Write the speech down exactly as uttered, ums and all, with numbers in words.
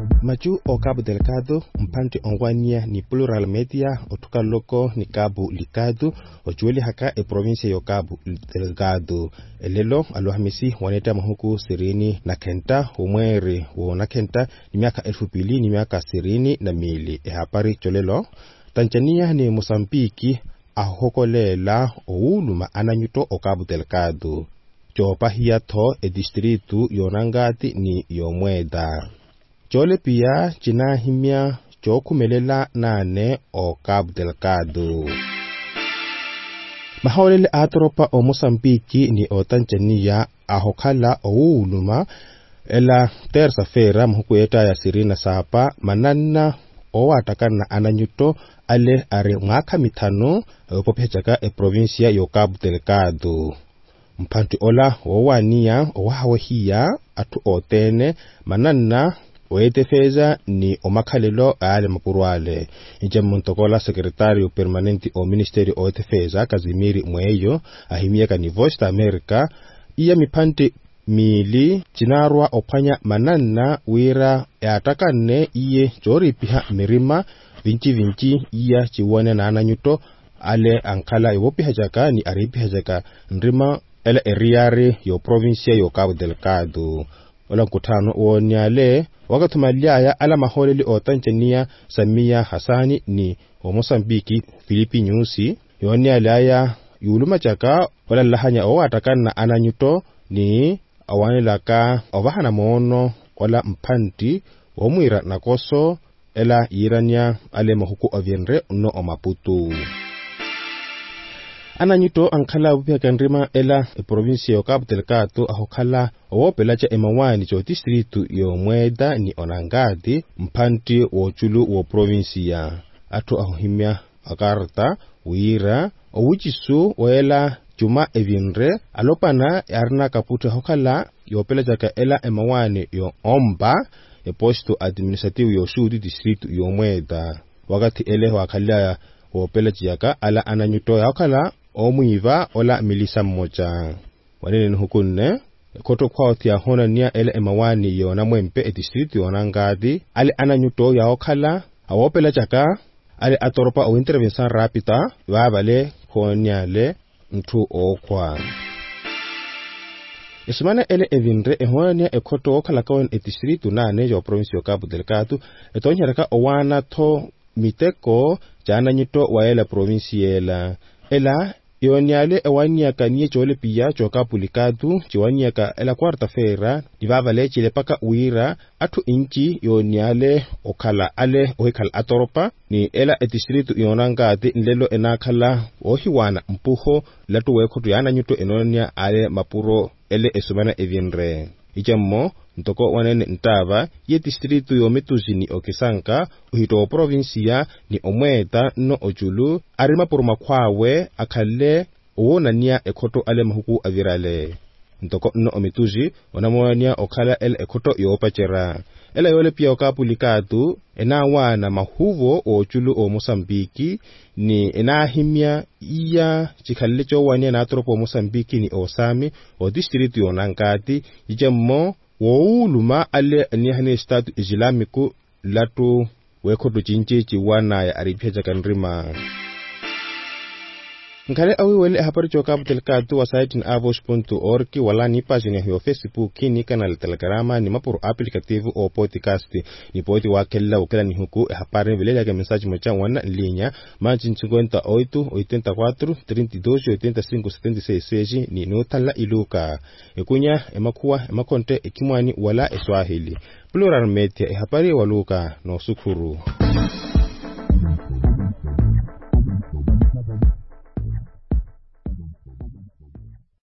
Machu o Cabo Delgado, mpante ongwania ni Plural Media, otuka loko ni Cabo Likado, ojueli haka e provincia yo Cabo Delgado. Elelo, aluhamisi, waneta mahuku sirini na kenta, umwere, uona kenta, ni miaka elfu pili, ni miaka sirini na mili. E hapari cholelo, Tanzania ni Mosambiki, ahokolela, ouluma ananyuto o Cabo Delgado. Chopahia to e distritu yonangati ni yomweda. Chole pia china himia chokumelela nane o Cabo Delgado. Mahaulele atropa o Mosambiki ni o Tanzania ahokala o uluma ela terça-feira mhukueta ya sirina sapa manana o watakana ananyuto ale are mwaka mitano popechaka e provincia yo Cabo Delgado. Mpanti ola owania owahawahia atu otene manana oetefeza ni omakhalelo ale mapurwale. Inja montokola secretario permanente o Ministerio o Defesa Kazimiri Mweyo ahimiaka ni Voice of America iya mipante mili chinarwa opanya manana wira yatakane iye chori piha mirima vinci vinci iya chiwane na ananyuto ale ankala iwopiha jaka ni aripiha jaka nrima ele eriare yo provincia yo Cabo Delgado. Ola kutano uonyale wakatumaliaya ala maholeli o Tanzania Samia Hassani ni o Mosambiki Filipi Nyusi yonyalaya yuluma chaka ola lahanya o watakana ananyuto ni awanilaka ovahana mono ola mpanti omwira nakoso ela yiranya ale mahuku avienre no o Maputo. Ananyuto ankala upia kanrima ela e provincia yo Cabo Delgado ahokala owopelacha emawani cho distritu yo mweda ni onangadi mpanti wo chulu wo provincia. Atu ahohimia akarta wira owichisu oela juma evinre alopana yarna kaputo ahokala yopelacha ka ela emawani yo omba e posto administrativo yo sudi distritu yo mweda. Wakati ele wakala wopelacha yaka ala ananyuto ya wakala omuiva ola milisa mmoja. Wanene nuhukunne koto kwao tia hona niya ele emawani yo na mwempe e distritu yonangadi ale ananyuto ya okala awopela chaka ale atoropa o intervention rapida wabale konyale ntu okwa. Esimana ele evinre e hona niya e koto okala kawen e distritu nane yo provincio yo Cabo Delgado etonyeraka owana to miteko jana nyuto wa ele provinciela ela yonyale ewaniaka niye chole pia choka pulikatu chiwaniaka ela quarta-feira divava lechile paka uira atu inchi yonyale okala ale ohikala atoropa ni ela e distritu yonangati nlelo enakala ohiwana mpuho latu wekotu yana nyuto enonia ale mapuro ele esumana evinre. Ichammo ntoko wanene ntava ye distritu yo mituzini okisanka uhito provincia ni omweta no ojulu arima puruma kwawe akale uona niya ekoto ale mahuku avirale. Ntoko no omituzi onamwania okala ele ekoto yopachera. Ela yole pia okapulikatu enawana mahuvo o chulu o Mosambiki ni enahimia iya chikhalele chowania na atropo o Mosambiki ni osami o distritu yonangati ijammo wouluma ale nihane estatu islamiku latu wekoto chinchechi wana ya aripia jakanrima. Nkale awi wele hapari choka Cabo Delgado wa site ni avos punto org wala ni pagina hiyo Facebook ni kanal Telegrama ni mapuru aplikativu o podcast ni poti wakela ukela ni huku hapari vile ya message mocha wana linha mais cinquenta e oito, oitenta e quatro, trinta e dois, oitenta e cinco, setenta e seis ni notala iluka ekunya emakuwa emakonte ekimwani wala eswahili Plural Media hapari waluka no sukuru.